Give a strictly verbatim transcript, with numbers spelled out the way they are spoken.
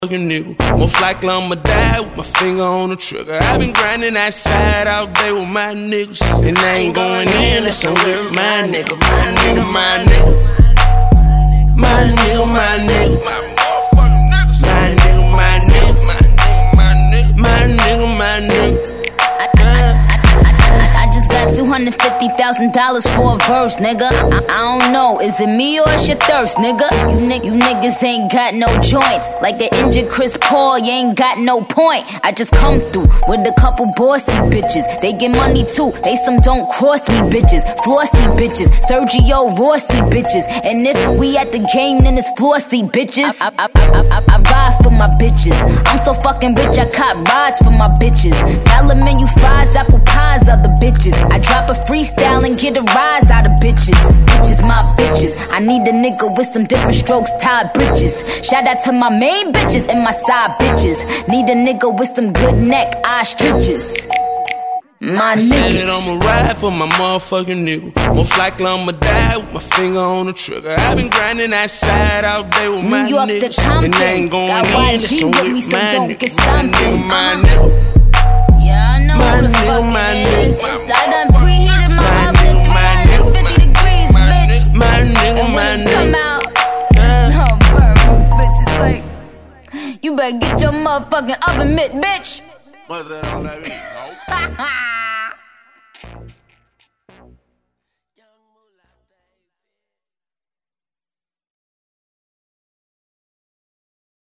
fucking nigga. Most likely I'ma die with my finger on the trigger. I been grinding that side all day with my niggas, and I ain't going in unless I'm with my nigga, my nigga, my nigga, my nigga, my nigga, my nigga, my nigga, my nigga, my nigga, my nigga. Got two hundred fifty thousand dollars for a verse, nigga. I, I don't know, is it me or it's your thirst, nigga? You, ni- you niggas ain't got no joints. Like an injured Chris Paul, you ain't got no point. I just come through with a couple bossy bitches. They get money too, they some don't cross me bitches. Flossy bitches, Sergio Rossi bitches. And if we at the game, then it's flossy bitches. I, I, I, I, I, I ride for my bitches. I'm so fucking rich, I cop rides for my bitches. Dollar menu fries, apple pies, other bitches. I drop a freestyle and get a rise out of bitches. Bitches, my bitches. I need a nigga with some different strokes, tied bridges. Shout out to my main bitches and my side bitches. Need a nigga with some good neck, eye stretches. My niggas. I said that I'ma ride for my motherfucking nigga. Most likely I'ma die with my finger on the trigger. I been grinding that side all day with my New York niggas, to Compton. and I ain't going Got in unless I'm with me, with so my don't nigga, get my something. nigga, my Uh-huh. nigga. Yeah, I know My who the nigga, fuck my it nigga. is. I done preheated my My oven to nigga, my three hundred fifty degrees, bitch. My nigga, And my when it come nigga. out, no, burn, bitches like, you better get your motherfucking oven mitt, bitch. What's that on that beat?